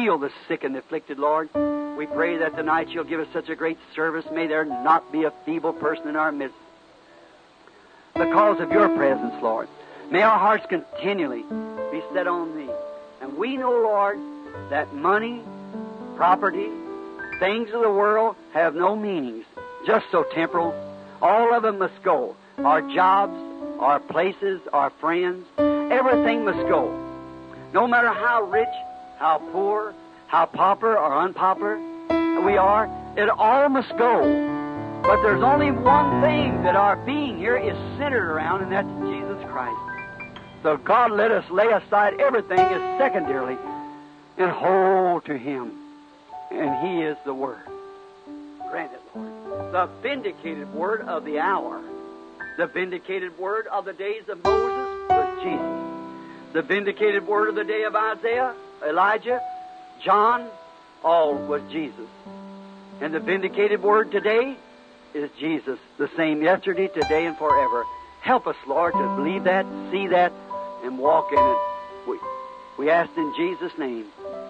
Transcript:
heal the sick and afflicted, Lord. We pray that tonight You'll give us such a great service. May there not be a feeble person in our midst because of Your presence, Lord. May our hearts continually be set on Thee. And we know, Lord, that money, property, things of the world have no meanings, just so temporal. All of them must go. Our jobs, our places, our friends, everything must go. No matter how rich, how poor, how pauper or unpopular we are, it all must go. But there's only one thing that our being here is centered around, and that's Jesus Christ. So God, let us lay aside everything as secondarily and hold to Him. And He is the Word. Grant it, Lord. The vindicated Word of the hour. The vindicated Word of the days of Moses was Jesus. The vindicated Word of the day of Isaiah, Elijah, John, all was Jesus. And the vindicated Word today is Jesus, the same yesterday, today, and forever. Help us, Lord, to believe that, see that, and walk in it. We ask in Jesus' name.